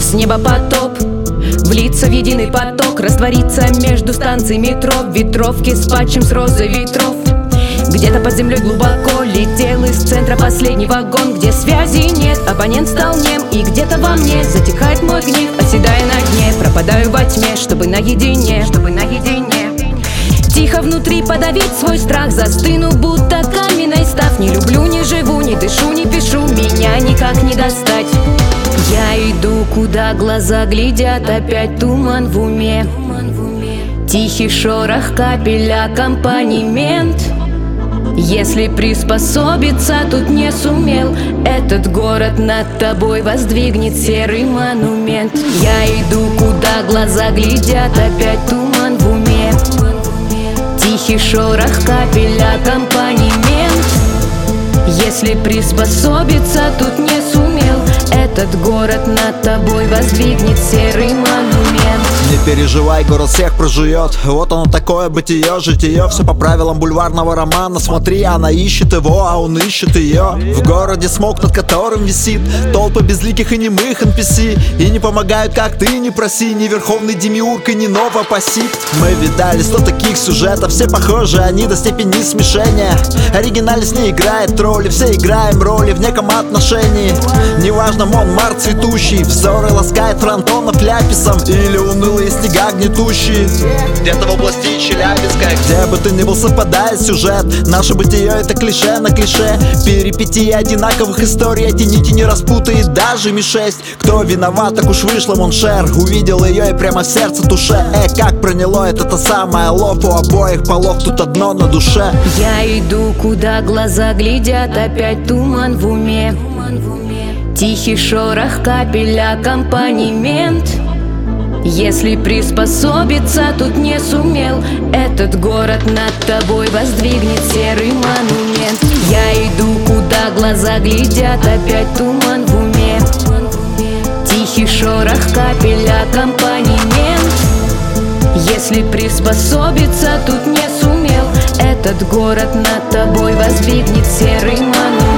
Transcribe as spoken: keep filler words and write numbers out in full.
с неба потоп, влиться в единый поток, раствориться между станций метро, в ветровке с патчем с розой ветров. Где-то под землей глубоко летел из центра последний вагон, где связи нет, абонент стал нем, и где-то во мне затихает мой гнев, оседая на дне, пропадаю во тьме, чтобы наедине, чтобы наедине. Тихо внутри подавить свой страх, застыну, будто каменной став. Не люблю, не живу, не дышу, не пишу, меня никак не достать. Я иду, куда глаза глядят, опять туман в уме. Тихий шорох капель, аккомпанемент. Если приспособиться, тут не сумел, этот город над тобой воздвигнет серый монумент. Я иду, куда глаза глядят, опять туман в уме. Тихий шорох капель, аккомпанемент. Если приспособиться, тут не сумел, этот город над тобой воздвигнет серый монумент. Не переживай, город всех прожует. Вот оно такое бытие, житие. Все по правилам бульварного романа. Смотри, она ищет его, а он ищет ее. В городе смог, над которым висит толпы безликих и немых эн пи си. И не помогают, как ты не проси, ни верховный демиург и ни новопосит. Мы видали сто таких сюжетов, все похожи, они до степени смешения. Оригинальность не играет роли, все играем роли в неком отношении. Неважно, Монмарт цветущий, взоры ласкает фронтонов ляписом, или унылый снега гнетущие где-то в области Челябинска. Где бы ты ни был, совпадает сюжет. Наше бытие — это клише на клише. Перипетии одинаковых историй, эти нити не распутает даже ми шесть. Кто виноват, так уж вышло, Моншер. Увидел ее и прямо в сердце туше. Э, как проняло, это та самая лов. У обоих полов тут одно на душе. Я иду, куда глаза глядят, опять туман в уме. Тихий шорох капель, аккомпанемент. Если приспособиться, тут не сумел, этот город над тобой воздвигнет серый монумент. Я иду, куда глаза глядят, опять туман в уме. Тихий шорох капель, аккомпанемент. Если приспособиться, тут не сумел, этот город над тобой воздвигнет серый монумент.